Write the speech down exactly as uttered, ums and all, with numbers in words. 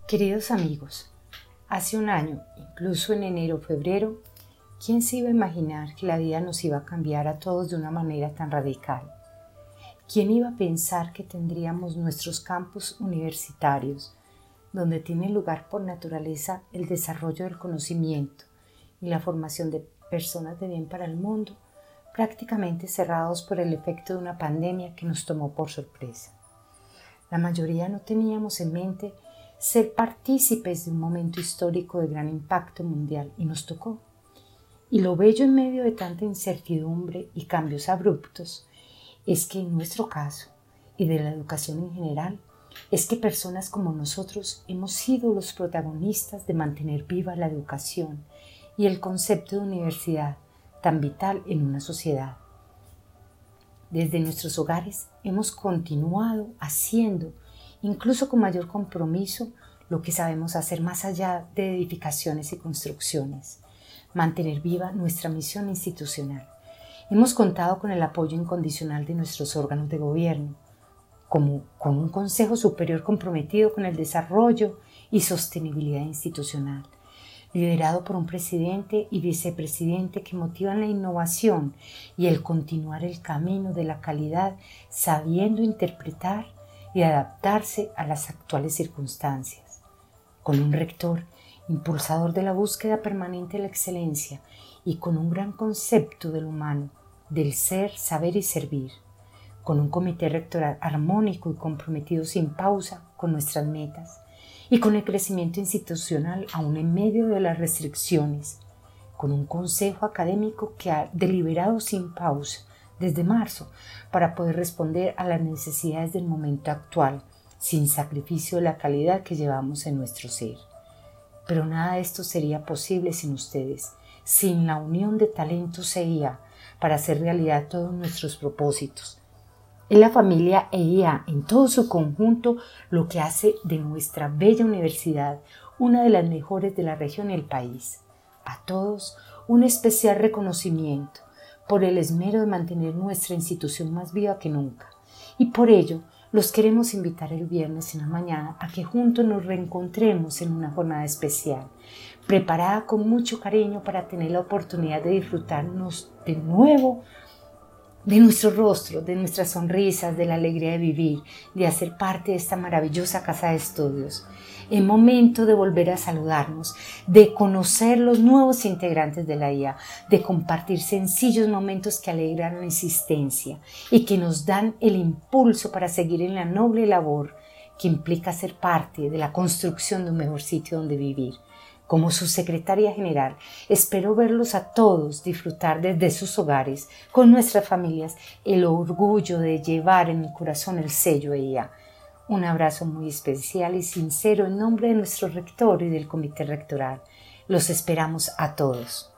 Queridos amigos, hace un año, incluso en enero o febrero, ¿quién se iba a imaginar que la vida nos iba a cambiar a todos de una manera tan radical? ¿Quién iba a pensar que tendríamos nuestros campus universitarios, donde tiene lugar por naturaleza el desarrollo del conocimiento y la formación de personas de bien para el mundo, prácticamente cerrados por el efecto de una pandemia que nos tomó por sorpresa? La mayoría no teníamos en mente ser partícipes de un momento histórico de gran impacto mundial y nos tocó. Y lo bello en medio de tanta incertidumbre y cambios abruptos es que en nuestro caso y de la educación en general es que personas como nosotros hemos sido los protagonistas de mantener viva la educación y el concepto de universidad tan vital en una sociedad. Desde nuestros hogares hemos continuado haciendo, incluso con mayor compromiso, lo que sabemos hacer más allá de edificaciones y construcciones, mantener viva nuestra misión institucional. Hemos contado con el apoyo incondicional de nuestros órganos de gobierno, como con un Consejo Superior comprometido con el desarrollo y sostenibilidad institucional, liderado por un presidente y vicepresidente que motivan la innovación y el continuar el camino de la calidad, sabiendo interpretar y adaptarse a las actuales circunstancias, con un rector impulsador de la búsqueda permanente de la excelencia y con un gran concepto del humano, del ser, saber y servir, con un comité rectoral armónico y comprometido sin pausa con nuestras metas y con el crecimiento institucional aún en medio de las restricciones, con un consejo académico que ha deliberado sin pausa desde marzo para poder responder a las necesidades del momento actual, sin sacrificio de la calidad que llevamos en nuestro ser. Pero nada de esto sería posible sin ustedes, sin la unión de talentos E I A para hacer realidad todos nuestros propósitos. Es la familia E I A en todo su conjunto lo que hace de nuestra bella universidad una de las mejores de la región y el país. A todos un especial reconocimiento por el esmero de mantener nuestra institución más viva que nunca. Y por ello los queremos invitar el viernes en la mañana a que juntos nos reencontremos en una jornada especial, preparada con mucho cariño para tener la oportunidad de disfrutarnos de nuevo de nuestro rostro, de nuestras sonrisas, de la alegría de vivir, de hacer parte de esta maravillosa casa de estudios. Es momento de volver a saludarnos, de conocer los nuevos integrantes de la I A, de compartir sencillos momentos que alegran la existencia y que nos dan el impulso para seguir en la noble labor que implica ser parte de la construcción de un mejor sitio donde vivir. Como su secretaria general, espero verlos a todos disfrutar desde sus hogares, con nuestras familias, el orgullo de llevar en mi corazón el sello E I A. Un abrazo muy especial y sincero en nombre de nuestro rector y del comité rectoral. Los esperamos a todos.